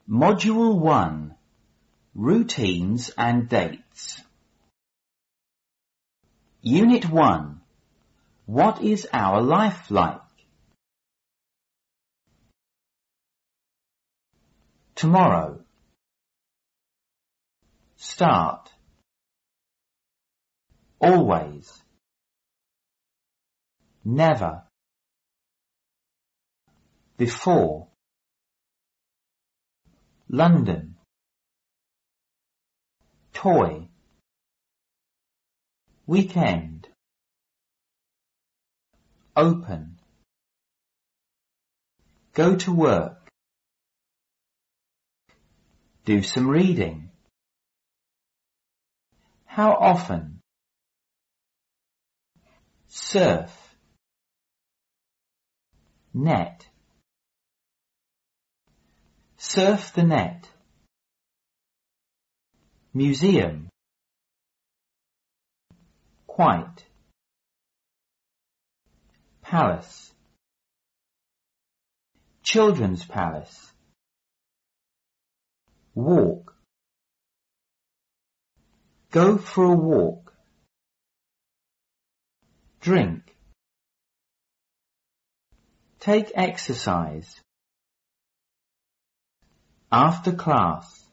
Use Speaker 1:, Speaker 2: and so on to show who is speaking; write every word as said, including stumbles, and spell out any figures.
Speaker 1: Module one. Routines and dates. Unit one. What is our life like? Tomorrow. Start. Always. Never. Before. London. Toy. Weekend. Open. Go to work. Do some reading. How often? Surf. Net. Surf the net. Museum. Quite. Palace. Children's palace. Walk. Go for a walk. Drink. Take exercise. After class.